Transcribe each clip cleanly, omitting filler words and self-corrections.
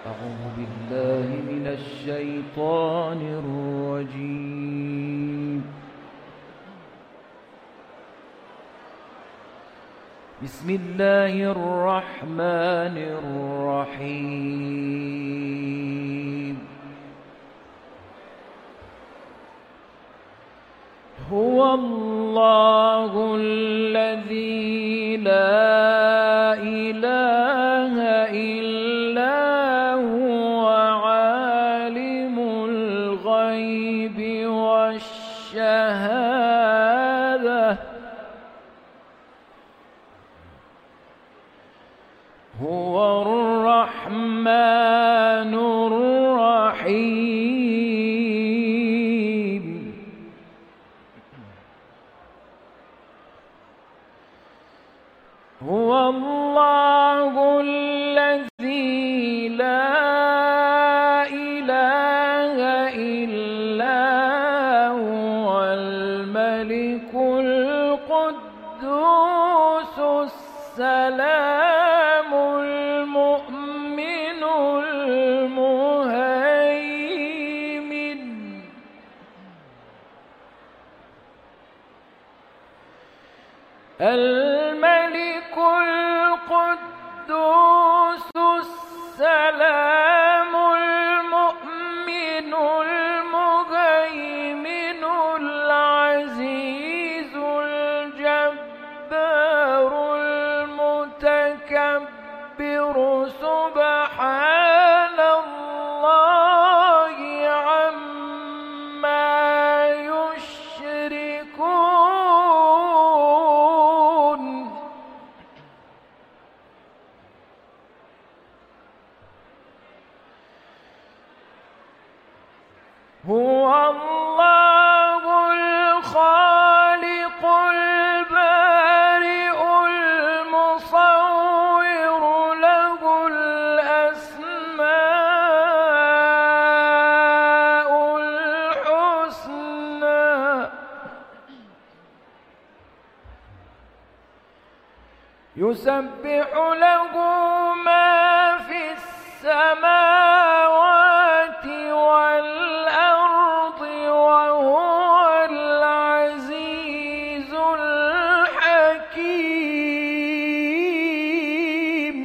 أعوذ بالله من الشيطان الرجيم. بسم الله الرحمن الرحيم. هو الله الذي لا إله إلا هو عالم الغيب والشهادة هو الرحمن الرحيم. هو الله الذي لا إله إلا هو الملك القدوس السلام المؤمن المهيمن الملك القدوس السلام المؤمن المهيمن العزيز الجبار المتكبر سبحان الله عما يشركون. هو الله الخالق البارئ المصور له الأسماء الحسنى يسبح له ما في السماوات والأرض وهو العزيز الحكيم.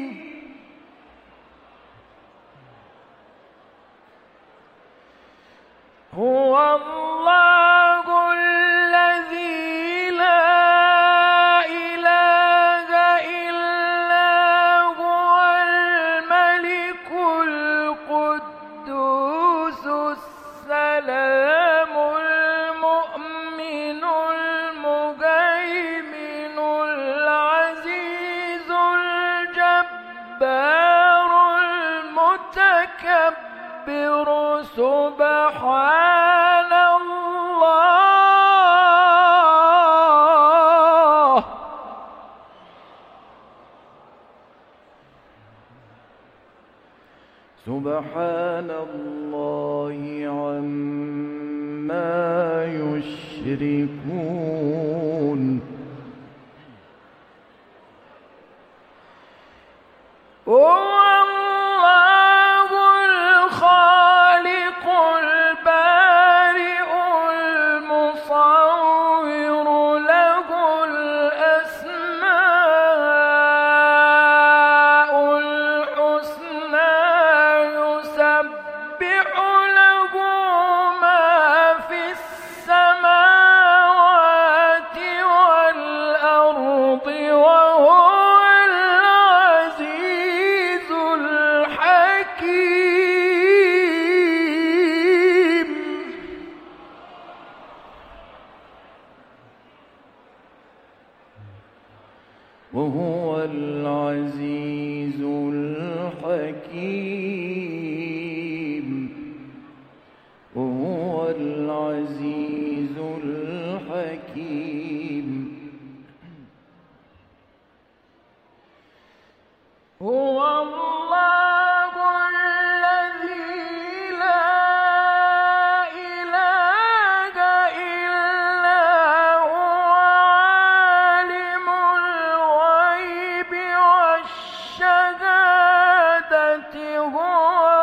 هو الله الذي لا إله إلا هو الملك القدوس السلام المؤمن المهيمن العزيز الجبار المتكبر سبحان الله سبحان الله عما يشركون. هو الله الخالق البارئ المصور له الأسماء الحسنى يسبح له ما في السماوات والأرض وهو العزيز الحكيم. وهو العزيز الحكيم. وهو العزيز الحكيم. هو الله الذي لا إله إلا هو عالم الغيب والشهادة هو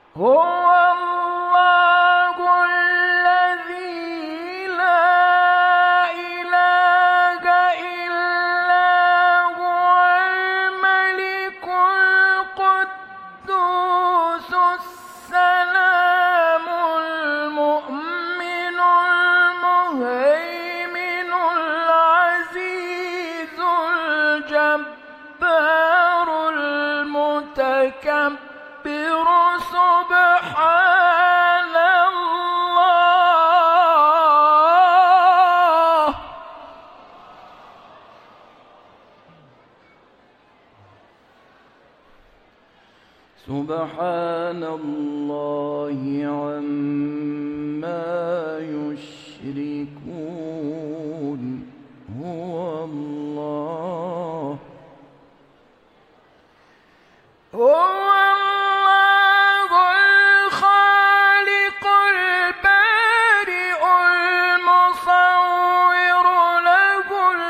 هو الله الذي لا إله إلا هو الملك القدوس السلام المؤمن المهيمن العزيز الجبار المتكبر سبحان الله سبحان الله عما يشركون هو الله الخالق البارئ المصور له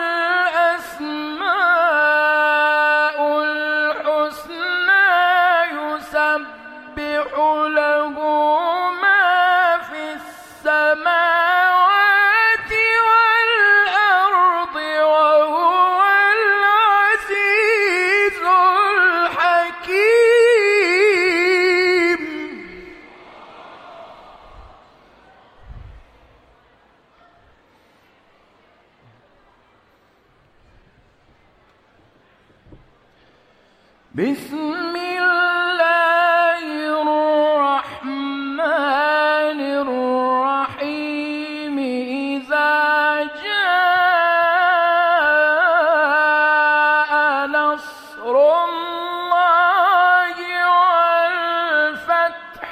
الأسماء الحسنى يسبح له ما في السماوات والأرض وهو العزيز الحكيم بسم الله الرحمن الرحيم إذا جاء نصر الله والفتح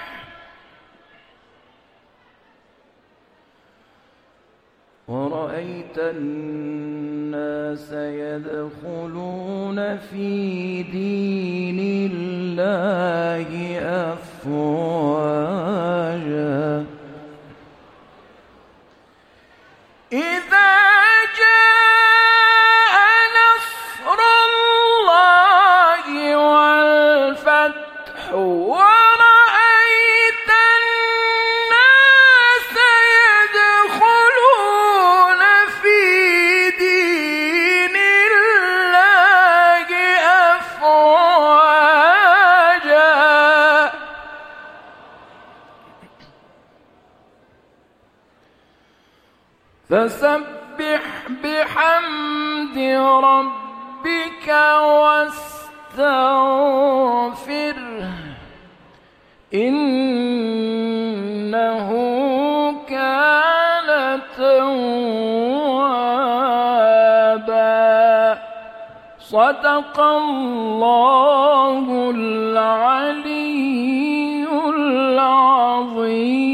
ورأيت الناس يدخلون في دين الله أفواجا إذا جاء نصر الله والفتح ورأيت الناس يدخلون في دين الله أفواجا فسبح بحمد ربك واستغفره إنه كان توابا صدق الله العلي العظيم